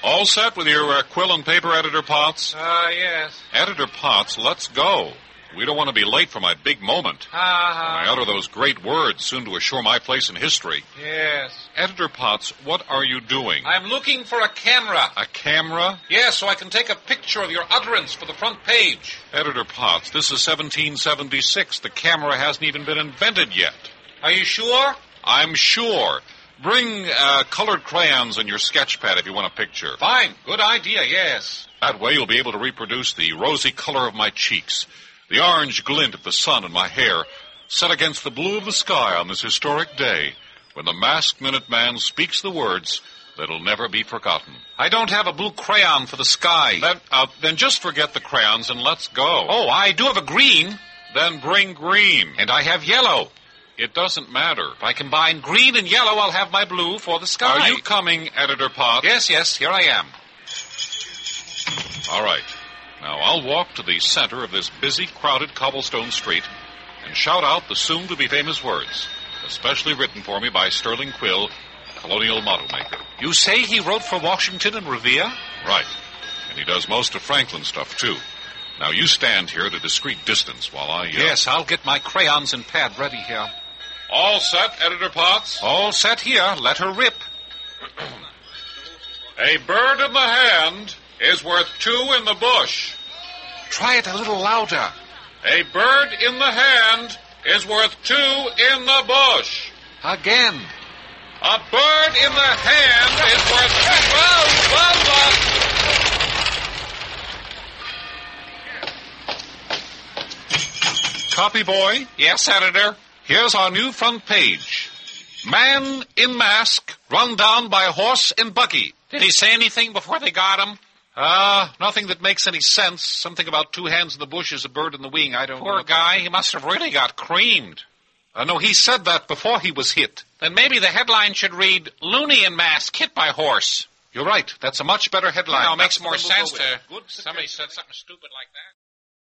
All set with your quill and paper, Editor Potts? Yes. Editor Potts, let's go. We don't want to be late for my big moment. When I utter those great words soon to assure my place in history. Yes. Editor Potts, what are you doing? I'm looking for a camera. A camera? Yes, so I can take a picture of your utterance for the front page. Editor Potts, this is 1776. The camera hasn't even been invented yet. Are you sure? I'm sure. Bring colored crayons and your sketch pad if you want a picture. Fine. Good idea, yes. That way you'll be able to reproduce the rosy color of my cheeks, the orange glint of the sun in my hair, set against the blue of the sky on this historic day when the masked Minuteman speaks the words that'll never be forgotten. I don't have a blue crayon for the sky. Then just forget the crayons and let's go. Oh, I do have a green. Then bring green. And I have yellow. It doesn't matter. If I combine green and yellow, I'll have my blue for the sky. Are you coming, Editor Potts? Yes, here I am. All right. Now, I'll walk to the center of this busy, crowded cobblestone street and shout out the soon-to-be famous words, especially written for me by Sterling Quill, colonial motto maker. You say he wrote for Washington and Revere? Right. And he does most of Franklin's stuff, too. Now, you stand here at a discreet distance while I... Yes, I'll get my crayons and pad ready here. All set, Editor Potts? All set here. Let her rip. A bird in the hand is worth two in the bush. Try it a little louder. A bird in the hand is worth two in the bush. Again. A bird in the hand is worth... Copy, boy? Yes, Editor. Here's our new front page. Man in mask run down by horse and buggy. Did he say anything before they got him? Nothing that makes any sense. Something about two hands in the bush is a bird in the wing. I don't know. Poor guy. He must have really got creamed. No, he said that before he was hit. Then maybe the headline should read, Looney in mask hit by horse. You're right. That's a much better headline. It makes more sense to... Somebody said something stupid like that.